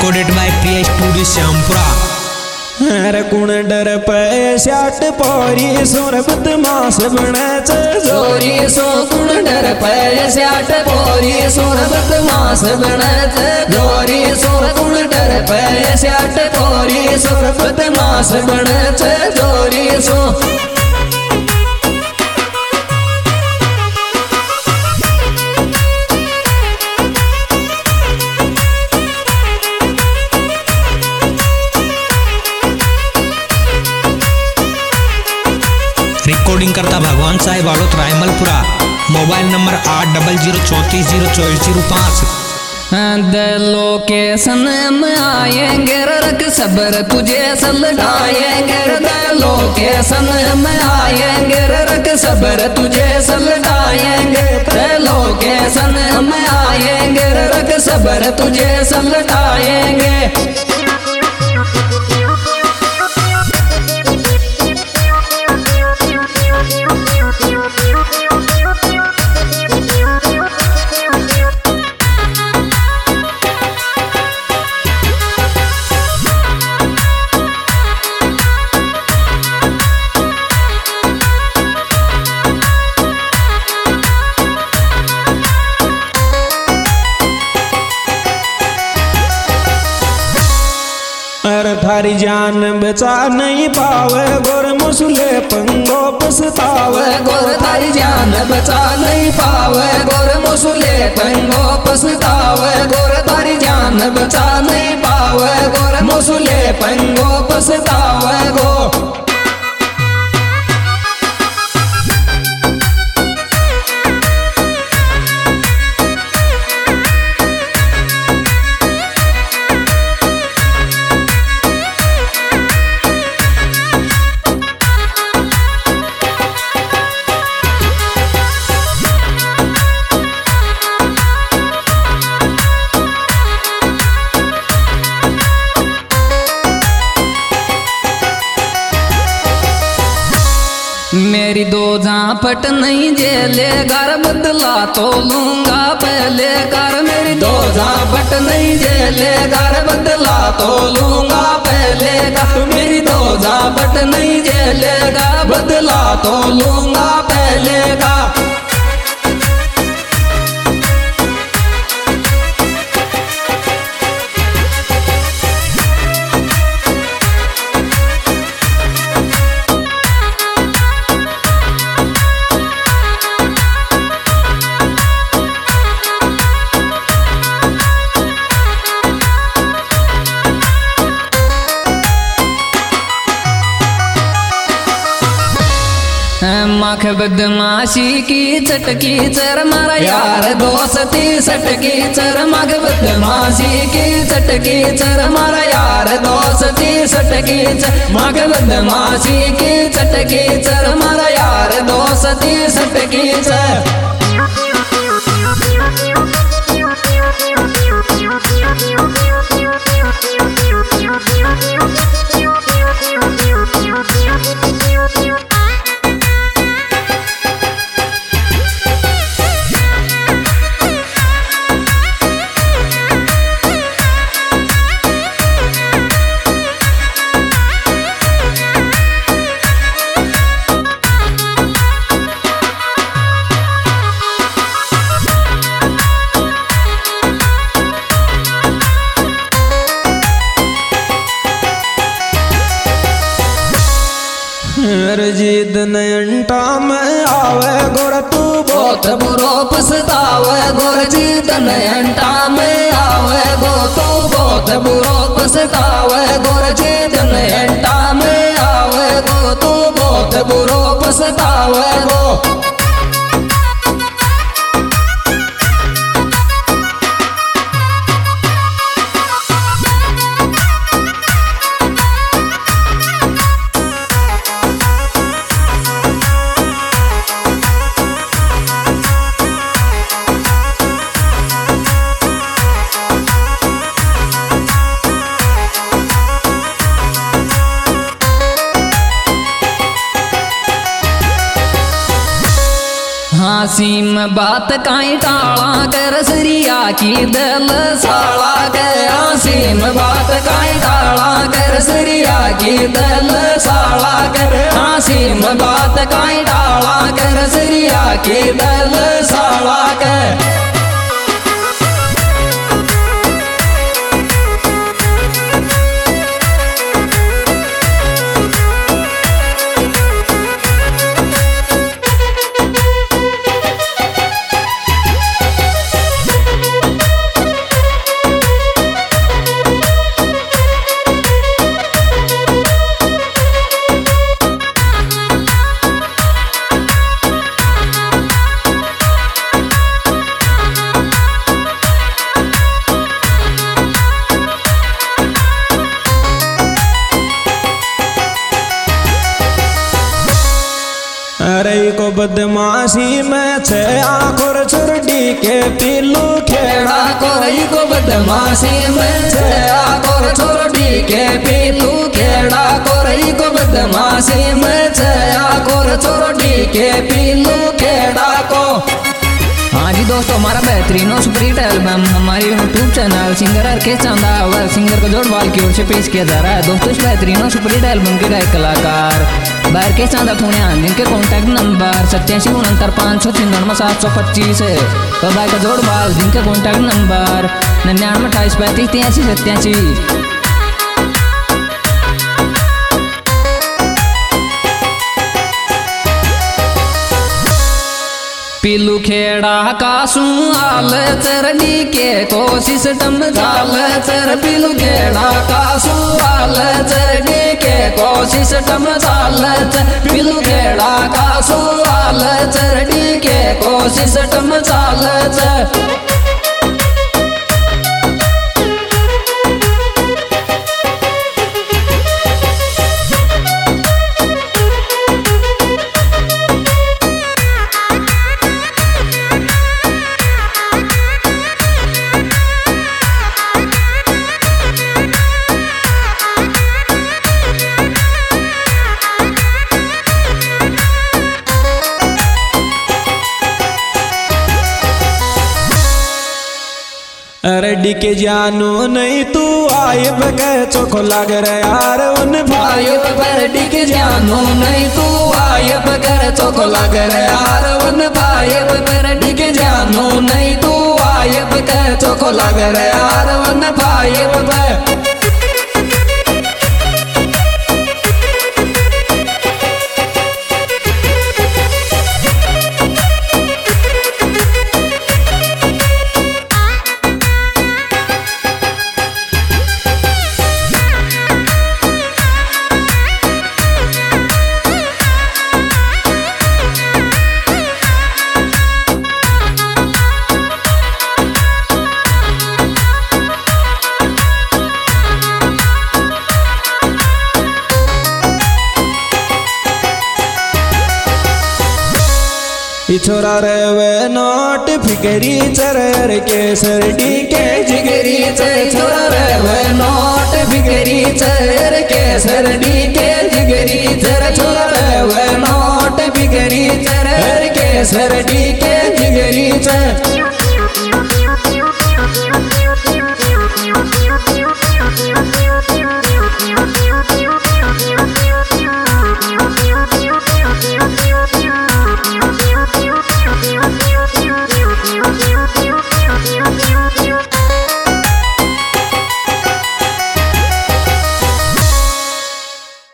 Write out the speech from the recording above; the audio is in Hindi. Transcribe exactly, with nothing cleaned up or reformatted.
recorded by Priya Studio Syampura. हर कुण डर पे श्याट पोरी सुरबत मास बने जोरी सो कुण डर पे श्याट पोरी सुरबत मास बने जोरी सो कुण डर पे श्याट पोरी सुरबत मास बने जोरी सो रिकॉर्डिंग करता भगवान साहेब बालोत रायमलपुरा। मोबाइल नंबर आठ डबल जीरो चौंतीस जीरो चौबीस जीरो पाँच। लोकेशन में आएंगे रख सबर तुझे सलटाएंगे लोकेशन में आएंगे रख सबर तुझे सलटाएंगे लोकेशन में आएंगे रख सबर तुझे सलटाएंगे। थारी जान बचा नहीं पावे गोर मुसले पंगो पछतावे गोर थारी जान बचा नहीं पावे गोर मुसले पंगो पछतावे गोर थारी जान बचा नहीं पावे गोर मुसले पंगो पछतावे गो। मेरी दो झापट नहीं जेले घर बदला तो लूंगा पहले कर मेरी दो झापट नहीं जेले घर बदला तो लूंगा पहले कर मेरी दो झापट नहीं जेले घर बदला तो लूंगा पहले का। मख बदमाशी की चटकी चर मारा यार दोस्ती सटकी चर मख बदमाशी की चटकी चर मारा यार दोस्ती सटकी चर मख बदमाशी की चटकी चर मारा यार दोस्ती सटकी चर। जीद नयंटा में आवे गोर तू बहुत बुरो पछतावे गोर जीद नयंटा में आवे गो तू बहुत बुरो पछतावे गोर जीद नयंटा में आवे गो तू बहुत बुरो पछतावे गो। बदमाशी में बात काई टाला कर सरिया की दल साला के आसी में बात काई टाला कर सरिया की दल साला कर आसी में बात काई टाला कर सरिया की दल साला के अरे को बदमाशी में छे आखोर चुरडी के पीलू खेड़ा कोई को बदमाशी में छे आखोर चुरडी के पीलू खेड़ा कोई को बदमाशी में छे आखोर चुरडी के पीलू खेड़ा को। हाँ जी दोस्तों, हमारा बेहतरीन और सुपरहिट एल्बम हमारे YouTube channel singer R K Chanda और सिंगर को जोड़वाल की ओर से पेश किया जा रहा है। दोस्तों, इस बेहतरीन और सुपरहिट एल्बम के गायक कलाकार बाहर के चांदा थोड़ियान, जिनके कॉन्टैक्ट नंबर सत्यासी उनहत्तर पाँच सौ छिन्नवे सात सौ पच्चीस है। तो भाई का जोड़वाल, जिनके कॉन्टैक्ट नंबर निन्यानवे अट्ठाईस पैंतीस तिरासी सत्यासी। पीलू खेड़ा का सुआल चरनी के कोशिश टम झाल चर पीलू खेड़ा का सुआल चरनी के कोशिश टम झाल चर पीलू खेड़ा का सुआल चरनी के कोशिश टम झाल चर। रेडी के जानू नहीं तू आए बगैर चोखो लग रहा यार उन भाई रेडी के जानू नहीं तू आए बगैर चोखो लग रहा यार उन भाई रेडी के जानू नहीं तू आए बगैर चोखो लग रहा यार उन भाई। छोरा रे वे नोट फिकरी चरर के सरडी के जिगरी चर छोरा रे वे नोट फिकरी चर के सरडी के जिगरी चर छोरा रे वे नोट फिकरी चर के सरडी के जिगरी चर।